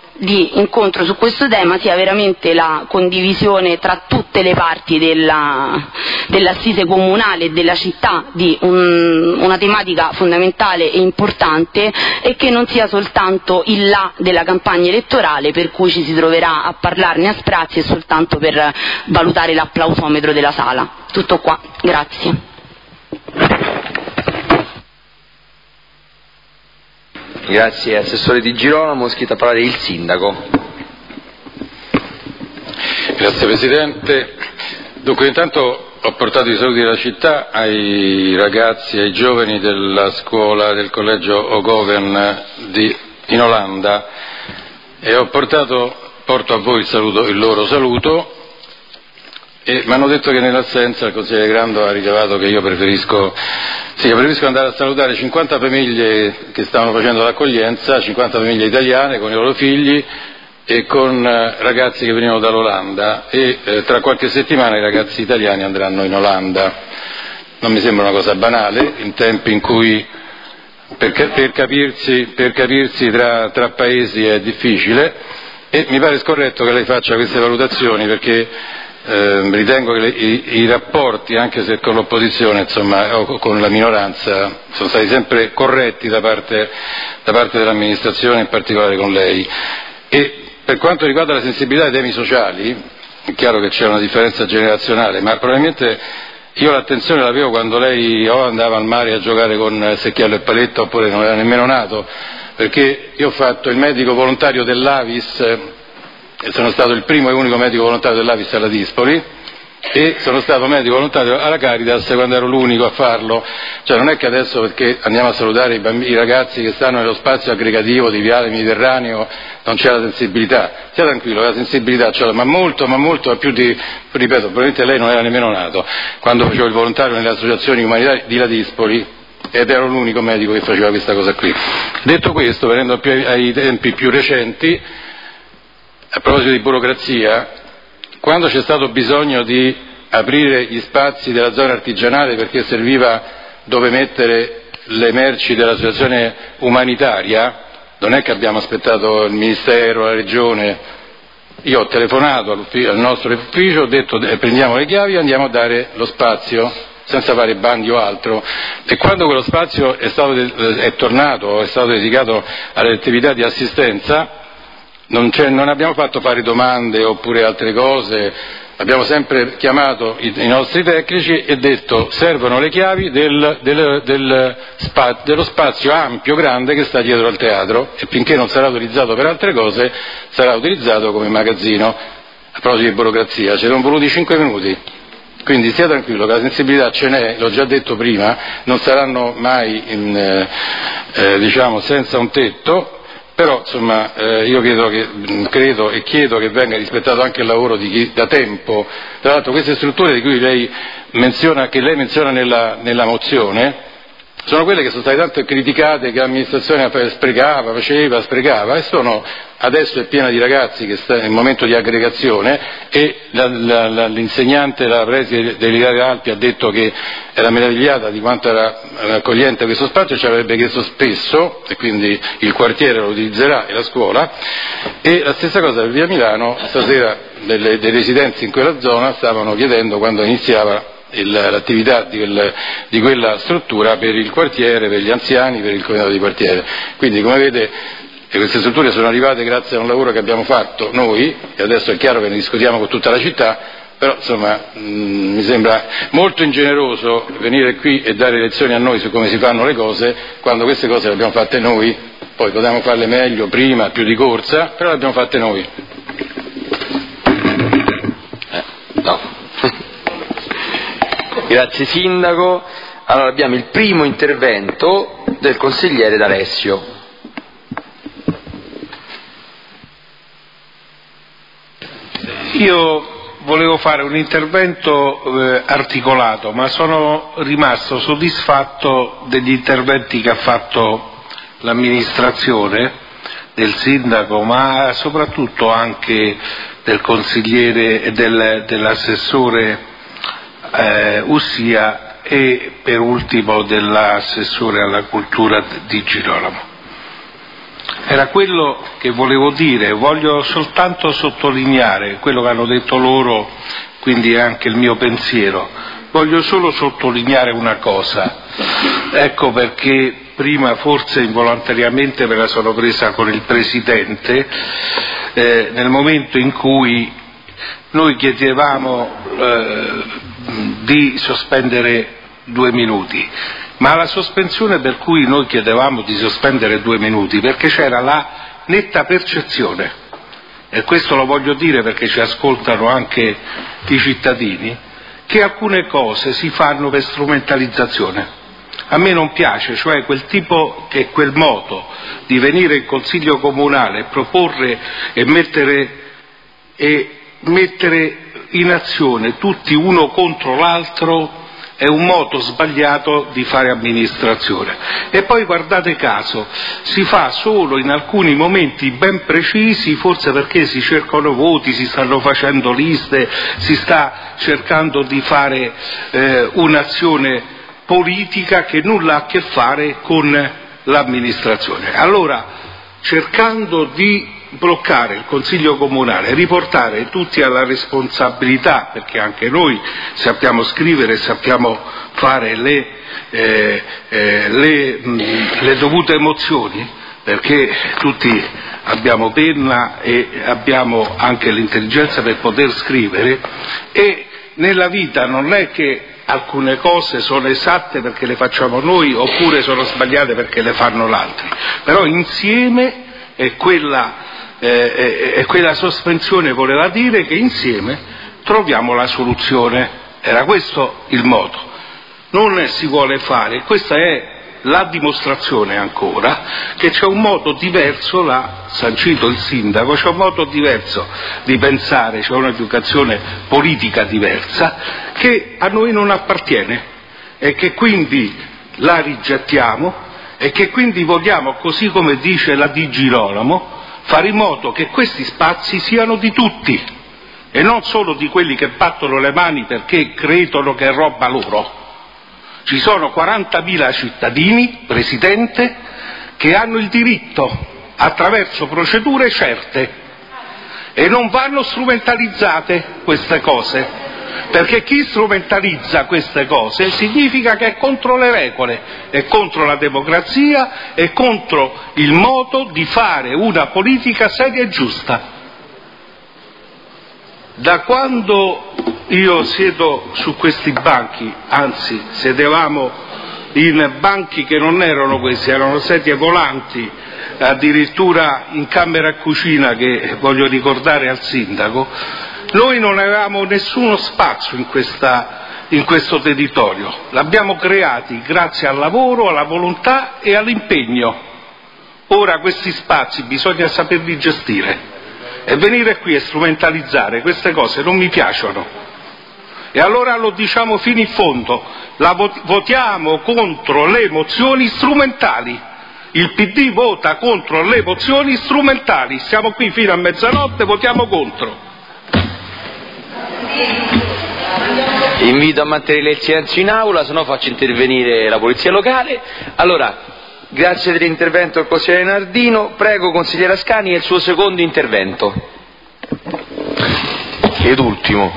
di incontro su questo tema sia veramente la condivisione tra tutte le parti della, dell'assise comunale e della città di un, una tematica fondamentale e importante, e che non sia soltanto il là della campagna elettorale per cui ci si troverà a parlarne a sprazzi e soltanto per valutare l'applausometro della sala. Tutto qua, grazie. Grazie Assessore Di Girolamo, iscritto a parlare il Sindaco. Grazie Presidente. Dunque intanto ho portato i saluti della città ai ragazzi, ai giovani della scuola del collegio Ogoven di, in Olanda e ho portato, porto a voi il, saluto, il loro saluto e mi hanno detto che nell'assenza il consigliere Grando ha rilevato che io preferisco, sì, io preferisco andare a salutare cinquanta famiglie che stavano facendo l'accoglienza, cinquanta famiglie italiane con i loro figli e con ragazzi che venivano dall'Olanda e eh, tra qualche settimana i ragazzi italiani andranno in Olanda. Non mi sembra una cosa banale in tempi in cui per, per capirsi, per capirsi tra, tra paesi è difficile e mi pare scorretto che lei faccia queste valutazioni perché eh, ritengo che le, i, i rapporti, anche se con l'opposizione insomma, o con la minoranza, sono stati sempre corretti da parte, da parte dell'amministrazione, in particolare con lei. E per quanto riguarda la sensibilità ai temi sociali, è chiaro che c'è una differenza generazionale, ma probabilmente io l'attenzione l'avevo quando lei o andava al mare a giocare con Secchiello e Paletta oppure non era nemmeno nato, perché io ho fatto il medico volontario dell'Avis, e sono stato il primo e unico medico volontario dell'Avis alla Dispoli, e sono stato medico volontario alla Caritas quando ero l'unico a farlo, cioè non è che adesso perché andiamo a salutare i, bambini, i ragazzi che stanno nello spazio aggregativo di Viale Mediterraneo non c'è la sensibilità, sia tranquillo, la sensibilità c'è, ma molto, ma molto, ma più di, ripeto, probabilmente lei non era nemmeno nato, quando facevo il volontario nelle associazioni umanitarie di La Dispoli ed ero l'unico medico che faceva questa cosa qui. Detto questo, venendo più ai tempi più recenti, a proposito di burocrazia, quando c'è stato bisogno di aprire gli spazi della zona artigianale perché serviva dove mettere le merci dell'associazione umanitaria, non è che abbiamo aspettato il Ministero, la Regione, io ho telefonato al nostro ufficio, ho detto eh, prendiamo le chiavi e andiamo a dare lo spazio senza fare bandi o altro, e quando quello spazio è, stato, è tornato, è stato dedicato alle attività di assistenza, Non, non abbiamo fatto fare domande oppure altre cose, abbiamo sempre chiamato i, i nostri tecnici e detto servono le chiavi del, del, del spa, dello spazio ampio, grande che sta dietro al teatro e finché non sarà utilizzato per altre cose sarà utilizzato come magazzino. A proposito di burocrazia, ci sono voluti cinque minuti, quindi stia tranquillo che la sensibilità ce n'è, l'ho già detto prima, non saranno mai in, eh, eh, diciamo senza un tetto. Però insomma eh, io credo, che, credo e chiedo che venga rispettato anche il lavoro di chi da tempo, tra l'altro queste strutture di cui lei menziona, che lei menziona nella, nella mozione, sono quelle che sono state tanto criticate che l'amministrazione sprecava, faceva, sprecava, e sono, adesso è piena di ragazzi che sta nel momento di aggregazione e la, la, la, l'insegnante, la preside dell'Italia Alpi ha detto che era meravigliata di quanto era accogliente questo spazio, ci avrebbe chiesto spesso e quindi il quartiere lo utilizzerà e la scuola, e la stessa cosa per via Milano, stasera delle, dei residenti in quella zona stavano chiedendo quando iniziava Il, l'attività di, quel, di quella struttura per il quartiere, per gli anziani, per il comitato di quartiere. Quindi come vede queste strutture sono arrivate grazie a un lavoro che abbiamo fatto noi e adesso è chiaro che ne discutiamo con tutta la città, però insomma mh, mi sembra molto ingeneroso venire qui e dare lezioni a noi su come si fanno le cose quando queste cose le abbiamo fatte noi, poi potevamo farle meglio, prima, più di corsa, però le abbiamo fatte noi. Eh, no. Grazie Sindaco. Allora abbiamo il primo intervento del consigliere D'Alessio. Io volevo fare un intervento eh, articolato, ma sono rimasto soddisfatto degli interventi che ha fatto l'amministrazione, del sindaco, ma soprattutto anche del consigliere e del, dell'assessore Eh, Ussia e per ultimo dell'assessore alla cultura Di Girolamo. Era quello che volevo dire, voglio soltanto sottolineare quello che hanno detto loro, quindi è anche il mio pensiero. Voglio solo sottolineare una cosa, ecco perché prima forse involontariamente me la sono presa con il Presidente, eh, nel momento in cui noi chiedevamo eh, di sospendere due minuti, ma la sospensione per cui noi chiedevamo di sospendere due minuti, perché c'era la netta percezione, e questo lo voglio dire perché ci ascoltano anche i cittadini, che alcune cose si fanno per strumentalizzazione. A me non piace, cioè quel tipo, che quel modo di venire in Consiglio Comunale e proporre e mettere, e mettere in azione tutti uno contro l'altro è un modo sbagliato di fare amministrazione. E poi guardate caso, si fa solo in alcuni momenti ben precisi, forse perché si cercano voti, si stanno facendo liste, si sta cercando di fare eh, un'azione politica che nulla ha a che fare con l'amministrazione. Allora, cercando di bloccare il Consiglio Comunale, riportare tutti alla responsabilità, perché anche noi sappiamo scrivere, sappiamo fare le, eh, eh, le, mh, le dovute emozioni, perché tutti abbiamo penna e abbiamo anche l'intelligenza per poter scrivere, e nella vita non è che alcune cose sono esatte perché le facciamo noi oppure sono sbagliate perché le fanno l'altri, però insieme è quella, eh, è quella sospensione voleva dire che insieme troviamo la soluzione, era questo il modo, non si vuole fare, questa è la dimostrazione ancora che c'è un modo diverso, l'ha sancito il sindaco, c'è un modo diverso di pensare, c'è un'educazione politica diversa che a noi non appartiene e che quindi la rigettiamo e che quindi vogliamo, così come dice la Di Girolamo, fare in modo che questi spazi siano di tutti e non solo di quelli che battono le mani perché credono che è roba loro. Ci sono quarantamila cittadini, Presidente, che hanno il diritto, attraverso procedure certe, e non vanno strumentalizzate queste cose, perché chi strumentalizza queste cose significa che è contro le regole, è contro la democrazia, è contro il modo di fare una politica seria e giusta. Da quando io siedo su questi banchi, anzi sedevamo in banchi che non erano questi, erano sedie volanti, addirittura in camera e cucina, che voglio ricordare al sindaco, noi non avevamo nessuno spazio in, questa, in questo territorio, l'abbiamo creati grazie al lavoro, alla volontà e all'impegno. Ora questi spazi bisogna saperli gestire. E venire qui e strumentalizzare queste cose non mi piacciono. E allora lo diciamo fino in fondo, la vot- votiamo contro le mozioni strumentali. Il P D vota contro le mozioni strumentali. Siamo qui fino a mezzanotte, votiamo contro. Invito a mantenere il silenzio in aula, se no faccio intervenire la polizia locale. Allora, grazie dell'intervento del consigliere Nardino. Prego, consigliere Ascani, è il suo secondo intervento. Ed ultimo,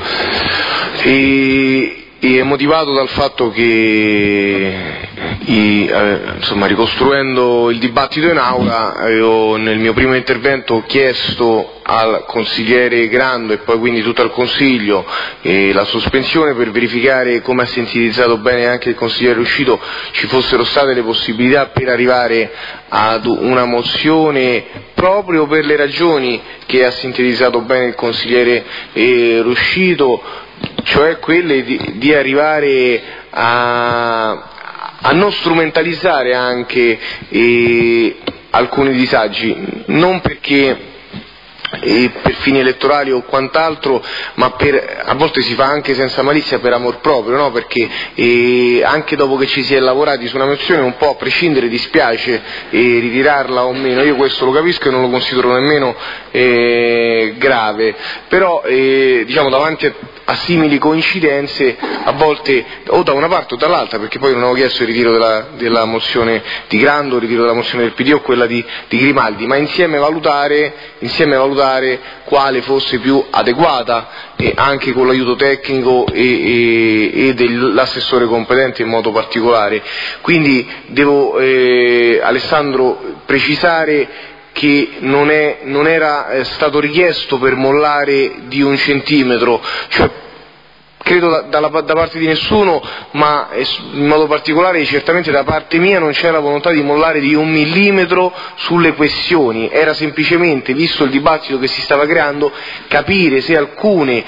e, e è motivato dal fatto che, i, eh, insomma, ricostruendo il dibattito in aula, avevo nel mio primo intervento chiesto al consigliere Grando e poi quindi tutto al Consiglio eh, la sospensione per verificare, come ha sintetizzato bene anche il consigliere Ruscito, ci fossero state le possibilità per arrivare ad una mozione proprio per le ragioni che ha sintetizzato bene il consigliere eh, Ruscito, cioè quelle di, di arrivare a, a non strumentalizzare anche eh, alcuni disagi, non perché E per fini elettorali o quant'altro, ma per, a volte si fa anche senza malizia, per amor proprio, no? Perché eh, anche dopo che ci si è lavorati su una mozione, un po' a prescindere dispiace eh, ritirarla o meno, io questo lo capisco e non lo considero nemmeno eh, grave, però eh, diciamo davanti a, a simili coincidenze a volte o da una parte o dall'altra, perché poi non avevo chiesto il ritiro della, della mozione di Grando, il ritiro della mozione del P D o quella di, di Grimaldi, ma insieme valutare, insieme valutare quale fosse più adeguata, e anche con l'aiuto tecnico e, e, e dell'assessore competente in modo particolare. Quindi devo, eh, Alessandro, precisare che non, è, non era stato richiesto per mollare di un centimetro, cioè credo da, da, da parte di nessuno, ma in modo particolare certamente da parte mia non c'era volontà di mollare di un millimetro sulle questioni, era semplicemente, visto il dibattito che si stava creando, capire se alcune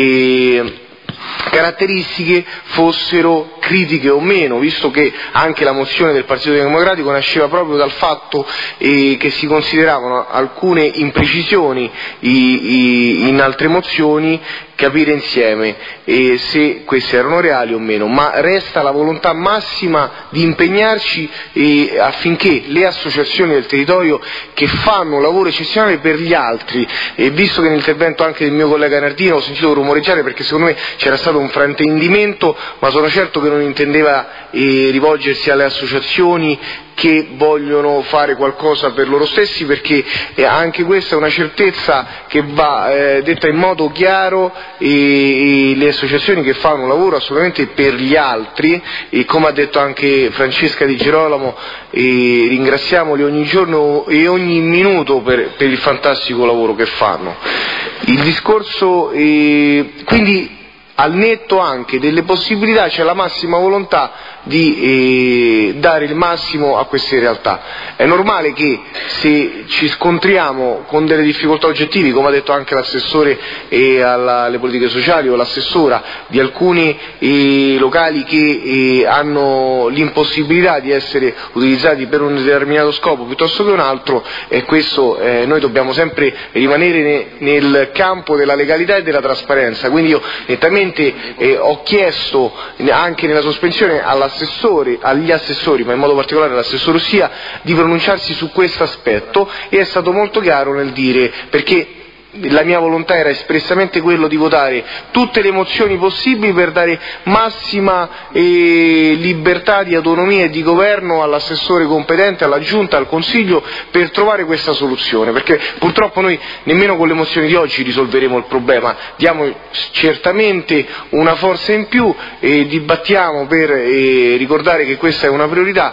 eh, caratteristiche fossero critiche o meno, visto che anche la mozione del Partito Democratico nasceva proprio dal fatto eh, che si consideravano alcune imprecisioni i, i, in altre mozioni, capire insieme eh, se queste erano reali o meno, ma resta la volontà massima di impegnarci eh, affinché le associazioni del territorio che fanno un lavoro eccezionale per gli altri, e visto che nell'intervento anche del mio collega Nardino ho sentito rumoreggiare perché secondo me c'era stato un fraintendimento, ma sono certo che non intendeva eh, rivolgersi alle associazioni che vogliono fare qualcosa per loro stessi, perché eh, anche questa è una certezza che va eh, detta in modo chiaro, e, e le associazioni che fanno un lavoro assolutamente per gli altri, e come ha detto anche Francesca Di Girolamo, e ringraziamoli ogni giorno e ogni minuto per, per il fantastico lavoro che fanno. Il discorso eh, quindi al netto anche delle possibilità c'è la massima volontà di eh, dare il massimo a queste realtà. È normale che se ci scontriamo con delle difficoltà oggettive, come ha detto anche l'assessore eh, alla, alle politiche sociali o l'assessora, di alcuni eh, locali che eh, hanno l'impossibilità di essere utilizzati per un determinato scopo piuttosto che un altro, e questo eh, noi dobbiamo sempre rimanere ne, nel campo della legalità e della trasparenza. Quindi io nettamente eh, ho chiesto anche nella sospensione alla Assessori, agli assessori, ma in modo particolare all'assessore Ossia, di pronunciarsi su questo aspetto, e è stato molto chiaro nel dire, perché la mia volontà era espressamente quello di votare tutte le mozioni possibili per dare massima eh, libertà di autonomia e di governo all'assessore competente, alla Giunta, al Consiglio, per trovare questa soluzione, perché purtroppo noi nemmeno con le mozioni di oggi risolveremo il problema. Diamo certamente una forza in più e dibattiamo per eh, ricordare che questa è una priorità,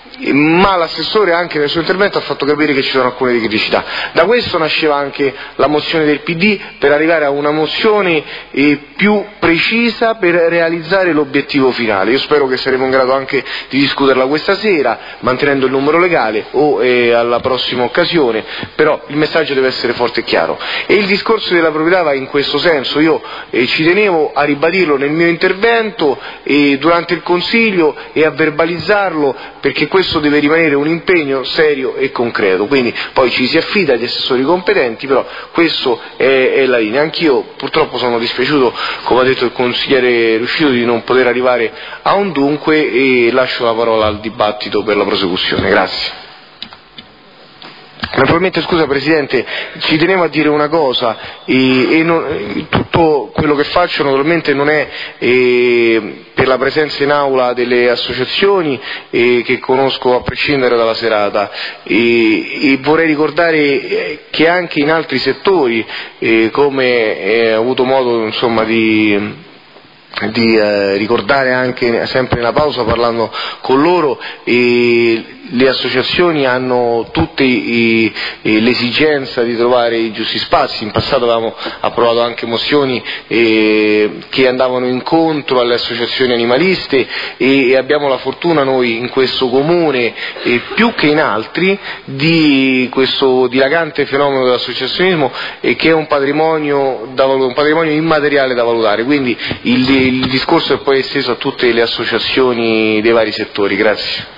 ma l'assessore anche nel suo intervento ha fatto capire che ci sono alcune criticità. Da questo nasceva anche la mozione del P D, per arrivare a una mozione eh, più precisa per realizzare l'obiettivo finale. Io spero che saremo in grado anche di discuterla questa sera, mantenendo il numero legale, o eh, alla prossima occasione, però il messaggio deve essere forte e chiaro. E il discorso della proprietà va in questo senso. Io eh, ci tenevo a ribadirlo nel mio intervento e eh, durante il Consiglio, e a verbalizzarlo, perché questo deve rimanere un impegno serio e concreto. Quindi poi ci si affida agli assessori competenti, però questo è, è la linea. Anch'io purtroppo sono dispiaciuto, come ha detto il consigliere Ruscito, di non poter arrivare a un dunque, e lascio la parola al dibattito per la prosecuzione. Grazie. Naturalmente, scusa Presidente, ci tenevo a dire una cosa, e, e non, tutto quello che faccio naturalmente non è eh, per la presenza in aula delle associazioni eh, che conosco a prescindere dalla serata, e, e vorrei ricordare che anche in altri settori, eh, come eh, ho avuto modo insomma di di eh, ricordare anche sempre nella pausa parlando con loro, e le associazioni hanno tutte i, i, l'esigenza di trovare i giusti spazi. In passato avevamo approvato anche mozioni eh, che andavano incontro alle associazioni animaliste, e, e abbiamo la fortuna noi in questo comune, eh, più che in altri, di questo dilagante fenomeno dell'associazionismo, eh, che è un patrimonio, da, un patrimonio immateriale da valutare. Quindi il, il discorso è poi esteso a tutte le associazioni dei vari settori. Grazie.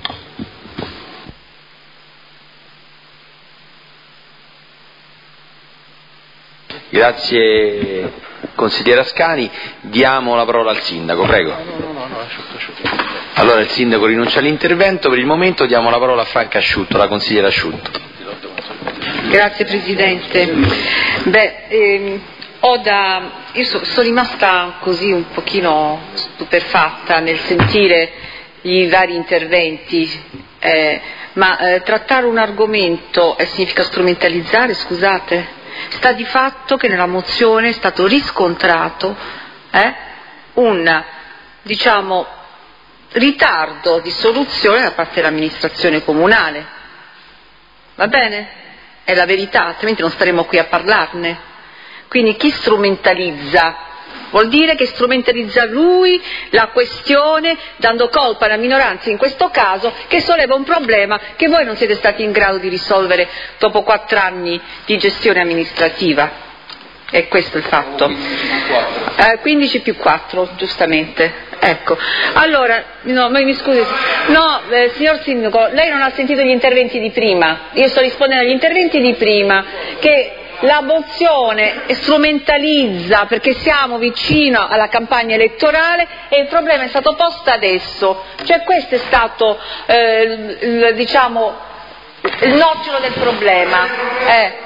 Grazie consigliere Ascani, diamo la parola al sindaco, prego. Allora il sindaco rinuncia all'intervento, per il momento diamo la parola a Franca Asciutto, la consigliera Asciutto. Grazie Presidente. Beh, ehm, ho da... io so, sono rimasta così un pochino stupefatta nel sentire i vari interventi, eh, ma eh, trattare un argomento eh, significa strumentalizzare, scusate? Sta di fatto che nella mozione è stato riscontrato eh, un, diciamo, ritardo di soluzione da parte dell'amministrazione comunale. Va bene? È la verità, altrimenti non staremo qui a parlarne. Quindi chi strumentalizza vuol dire che strumentalizza lui la questione dando colpa alla minoranza in questo caso che solleva un problema che voi non siete stati in grado di risolvere dopo quattro anni di gestione amministrativa. E questo è il fatto. Eh, quindici più quattro, giustamente. Ecco. Allora, no, mi scusi. No, eh, signor Sindaco, lei non ha sentito gli interventi di prima. Io sto rispondendo agli interventi di prima, che la mozione strumentalizza perché siamo vicino alla campagna elettorale e il problema è stato posto adesso. Cioè questo è stato, eh, il, diciamo, il nocciolo del problema. Eh.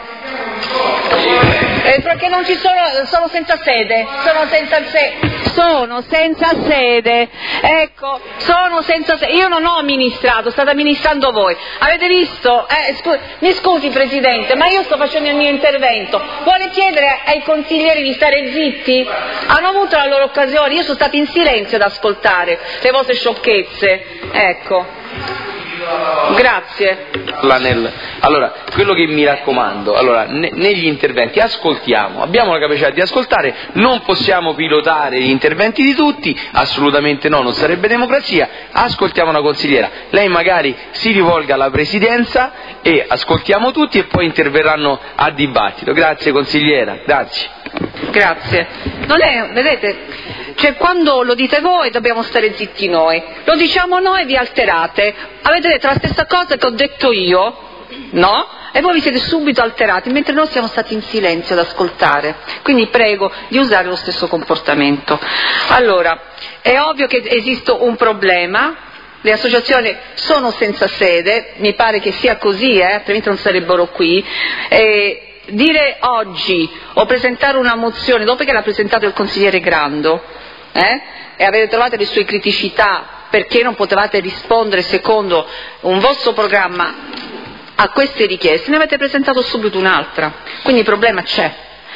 Eh, perché non ci sono, sono senza sede, sono senza sede, sono senza sede, ecco, sono senza sede, io non ho amministrato, state amministrando voi, avete visto? Eh, scu- mi scusi Presidente, ma io sto facendo il mio intervento, vuole chiedere ai consiglieri di stare zitti? Hanno avuto la loro occasione, io sono stata in silenzio ad ascoltare le vostre sciocchezze, ecco. Grazie. Allora, quello che mi raccomando, allora, ne, negli interventi ascoltiamo, abbiamo la capacità di ascoltare, non possiamo pilotare gli interventi di tutti, assolutamente no, non sarebbe democrazia, ascoltiamo una consigliera, lei magari si rivolga alla Presidenza e ascoltiamo tutti e poi interverranno a dibattito. Grazie consigliera, grazie. Grazie. Non è, vedete, cioè quando lo dite voi dobbiamo stare zitti noi, lo diciamo noi e vi alterate, avete detto la stessa cosa che ho detto io, no? E voi vi siete subito alterati, mentre noi siamo stati in silenzio ad ascoltare, quindi prego di usare lo stesso comportamento. Allora, è ovvio che esiste un problema, le associazioni sono senza sede, mi pare che sia così, eh, altrimenti non sarebbero qui, e dire oggi o presentare una mozione dopo che l'ha presentato il consigliere Grando eh, e avete trovato le sue criticità perché non potevate rispondere secondo un vostro programma a queste richieste, ne avete presentato subito un'altra, quindi il problema c'è.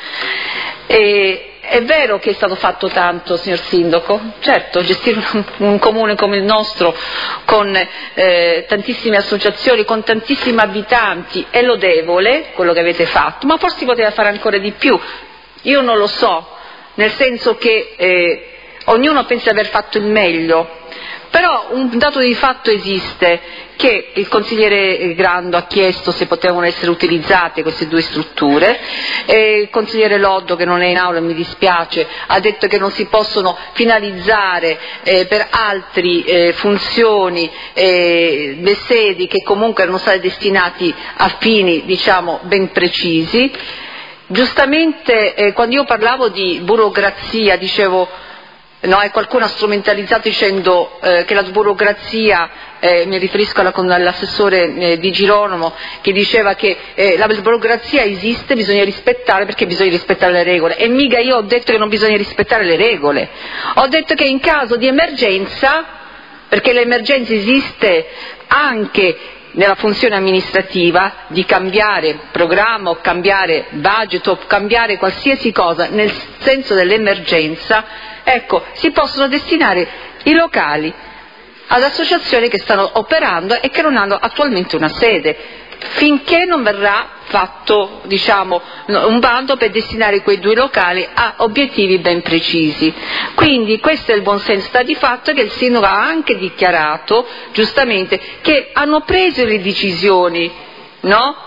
E è vero che è stato fatto tanto, signor Sindaco, certo, gestire un, un comune come il nostro con eh, tantissime associazioni, con tantissimi abitanti è lodevole quello che avete fatto, ma forse si poteva fare ancora di più, io non lo so, nel senso che eh, ognuno pensa di aver fatto il meglio, però un dato di fatto esiste, che il consigliere Grando ha chiesto se potevano essere utilizzate queste due strutture, e il consigliere Loddo, che non è in aula, mi dispiace, ha detto che non si possono finalizzare eh, per altre eh, funzioni eh, le sedi che comunque erano state destinate a fini diciamo ben precisi. Giustamente eh, quando io parlavo di burocrazia dicevo no, e qualcuno ha strumentalizzato dicendo eh, che la burocrazia, eh, mi riferisco alla, all'assessore eh, di Girolamo, che diceva che eh, la burocrazia esiste, bisogna rispettare perché bisogna rispettare le regole, e mica io ho detto che non bisogna rispettare le regole, ho detto che in caso di emergenza, perché l'emergenza esiste anche nella funzione amministrativa, di cambiare programma o cambiare budget o cambiare qualsiasi cosa nel senso dell'emergenza, ecco, si possono destinare i locali ad associazioni che stanno operando e che non hanno attualmente una sede, finché non verrà fatto diciamo, un bando per destinare quei due locali a obiettivi ben precisi. Quindi questo è il buon senso. Sta di fatto che il sindaco ha anche dichiarato, giustamente, che hanno preso le decisioni, no?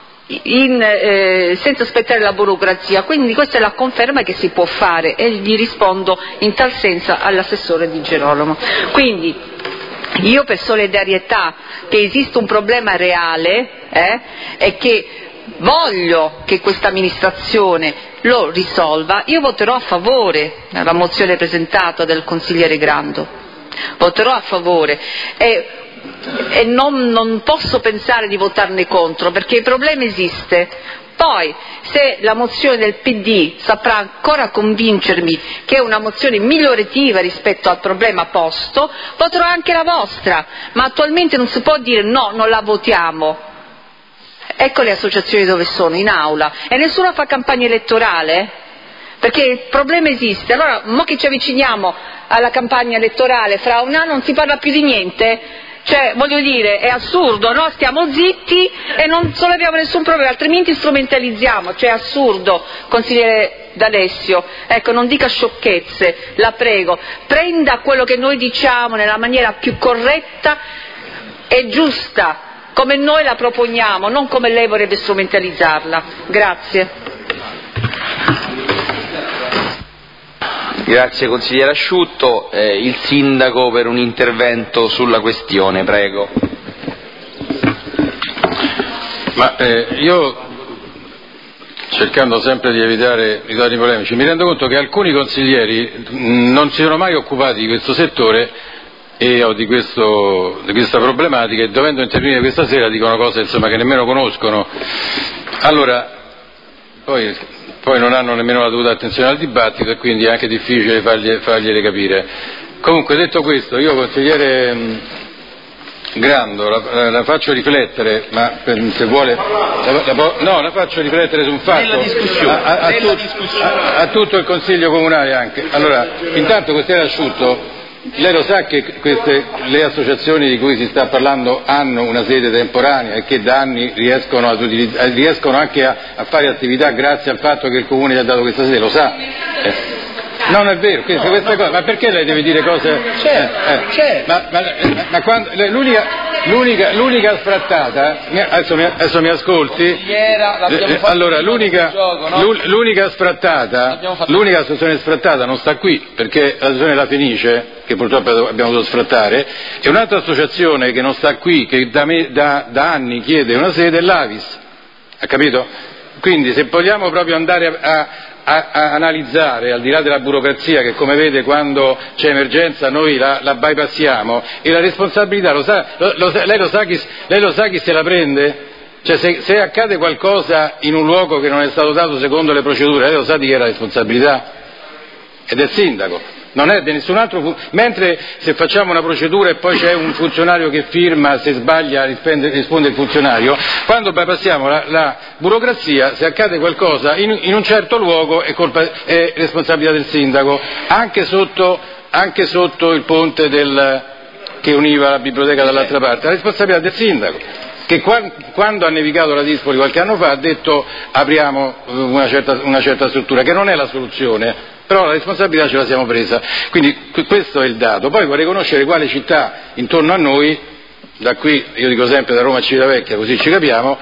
In, eh, senza aspettare la burocrazia, quindi questa è la conferma che si può fare e gli rispondo in tal senso all'assessore di Gerolamo. Quindi io per solidarietà che esiste un problema reale eh, e che voglio che questa amministrazione lo risolva, io voterò a favore della mozione presentata del consigliere Grando, voterò a favore e e non, non posso pensare di votarne contro perché il problema esiste. Poi se la mozione del P D saprà ancora convincermi che è una mozione migliorativa rispetto al problema posto, voterò anche la vostra, ma attualmente non si può dire no, non la votiamo. Ecco le associazioni dove sono, in aula, e nessuno fa campagna elettorale, perché il problema esiste. Allora, mo che ci avviciniamo alla campagna elettorale, fra un anno non si parla più di niente. Cioè, voglio dire, è assurdo, no? Stiamo zitti e non solleviamo nessun problema, altrimenti strumentalizziamo, cioè è assurdo, consigliere D'Alessio, ecco, non dica sciocchezze, la prego, prenda quello che noi diciamo nella maniera più corretta e giusta, come noi la proponiamo, non come lei vorrebbe strumentalizzarla. Grazie. Grazie consigliere Asciutto. Eh, il sindaco per un intervento sulla questione, prego. Ma eh, io, cercando sempre di evitare i toni polemici, mi rendo conto che alcuni consiglieri non si sono mai occupati di questo settore e o di, questo, di questa problematica, e dovendo intervenire questa sera dicono cose insomma che nemmeno conoscono. Allora, poi, poi non hanno nemmeno la dovuta attenzione al dibattito e quindi è anche difficile fargli, fargliele capire. Comunque, detto questo, io consigliere mh, Grando la, la faccio riflettere, ma per, se vuole la, la, no, la faccio riflettere su un fatto a, a, a, tut, a, a tutto il Consiglio Comunale anche. Allora, intanto consigliere Asciutto, lei lo sa che queste, le associazioni di cui si sta parlando hanno una sede temporanea e che da anni riescono, ad utilizz- riescono anche a, a fare attività grazie al fatto che il Comune gli ha dato questa sede, lo sa? Eh. Non è vero, queste, queste cose, ma perché lei deve dire cose? Certo, eh, eh. certo. Ma, ma, ma quando, l'unica, l'unica, l'unica sfrattata, adesso mi, adesso mi ascolti, eh, allora l'unica, l'unica sfrattata, l'unica associazione sfrattata non sta qui, perché l'associazione La Fenice, che purtroppo abbiamo dovuto sfrattare, e un'altra associazione che non sta qui, che da, me, da, da anni chiede una sede, è l'Avis, ha capito? Quindi se vogliamo proprio andare a, a A, a analizzare, al di là della burocrazia che come vede quando c'è emergenza noi la, la bypassiamo, e la responsabilità, lo sa, lo, lo, lei, lo sa chi, lei lo sa chi se la prende? Cioè se, se accade qualcosa in un luogo che non è stato dato secondo le procedure, lei lo sa di chi è la responsabilità? È del sindaco, non è di nessun altro, mentre se facciamo una procedura e poi c'è un funzionario che firma, se sbaglia risponde, risponde il funzionario. Quando bypassiamo la, la burocrazia, se accade qualcosa in, in un certo luogo è, colpa, è responsabilità del sindaco, anche sotto, anche sotto il ponte del, che univa la biblioteca dall'altra parte, la responsabilità del sindaco, che quando ha nevicato la Dispoli qualche anno fa ha detto apriamo una certa, una certa struttura, che non è la soluzione, però la responsabilità ce la siamo presa. Quindi questo è il dato. Poi vorrei conoscere quale città intorno a noi, da qui io dico sempre da Roma a Civitavecchia, così ci capiamo,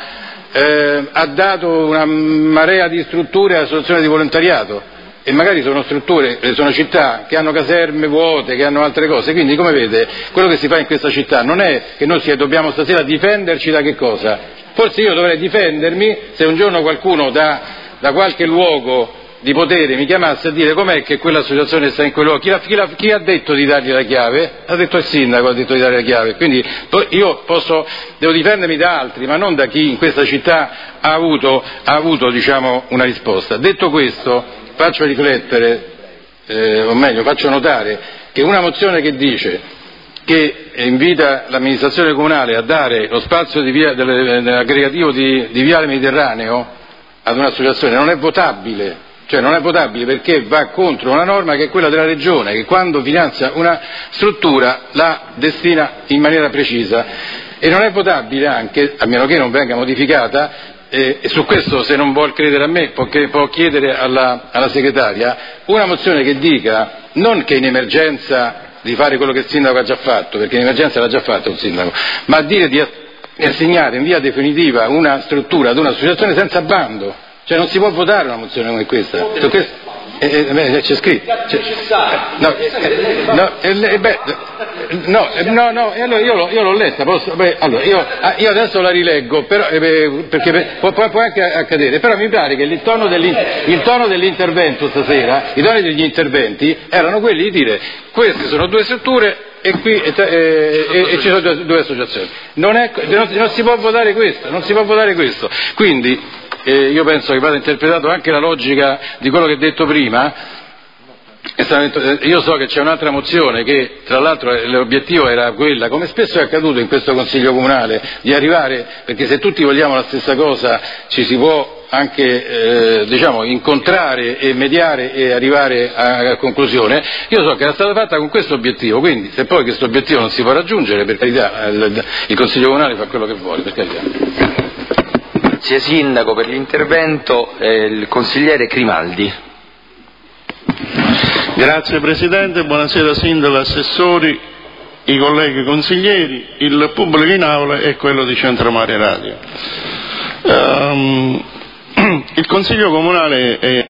eh, ha dato una marea di strutture a soluzione di volontariato, e magari sono strutture, sono città che hanno caserme vuote, che hanno altre cose. Quindi come vede quello che si fa in questa città non è che noi dobbiamo stasera difenderci da che cosa? Forse io dovrei difendermi se un giorno qualcuno da, da qualche luogo di potere mi chiamasse a dire com'è che quell'associazione sta in quel luogo, chi, la, chi, la, chi ha detto di dargli la chiave? Ha detto il sindaco, ha detto di dare la chiave. Quindi io posso, devo difendermi da altri, ma non da chi in questa città ha avuto, ha avuto diciamo, una risposta. Detto questo, faccio riflettere, eh, o meglio faccio notare che una mozione che dice che invita l'amministrazione comunale a dare lo spazio di via, dell'aggregativo di, di Viale Mediterraneo ad un'associazione non è votabile. Cioè non è votabile perché va contro una norma che è quella della Regione, che quando finanzia una struttura la destina in maniera precisa, e non è votabile anche, a meno che non venga modificata, eh, e su questo se non vuol credere a me può, può chiedere alla, alla segretaria, una mozione che dica non che in emergenza di fare quello che il sindaco ha già fatto, perché in emergenza l'ha già fatto il sindaco, ma dire di assegnare in via definitiva una struttura ad un'associazione senza bando. Cioè non si può votare una mozione come questa. Su questo, eh, eh, c'è scritto. C'è, no, eh, no, eh, beh, no, eh, no, no, eh, allora io, l'ho, io l'ho letta. Posso, beh, allora, io, io adesso la rileggo, però, eh, perché può, può anche accadere. Però mi pare che il tono, il tono dell'intervento stasera, i toni degli interventi erano quelli di dire queste sono due strutture e qui e, e, e, e ci sono due, due associazioni. Non, è, non, non si può votare questo, non si può votare questo. Quindi Eh, io penso che vada interpretato anche la logica di quello che ho detto prima. Io so che c'è un'altra mozione che tra l'altro l'obiettivo era quella, come spesso è accaduto in questo Consiglio Comunale, di arrivare, perché se tutti vogliamo la stessa cosa ci si può anche eh, diciamo incontrare e mediare e arrivare a, a conclusione. Io so che era stata fatta con questo obiettivo, quindi se poi questo obiettivo non si può raggiungere, per carità, il, il Consiglio Comunale fa quello che vuole, per carità. Grazie Sindaco per l'intervento. Eh, il consigliere Grimaldi. Grazie Presidente, buonasera Sindaco, assessori, i colleghi consiglieri, il pubblico in aula e quello di Centromare Radio. Um, il Consiglio Comunale è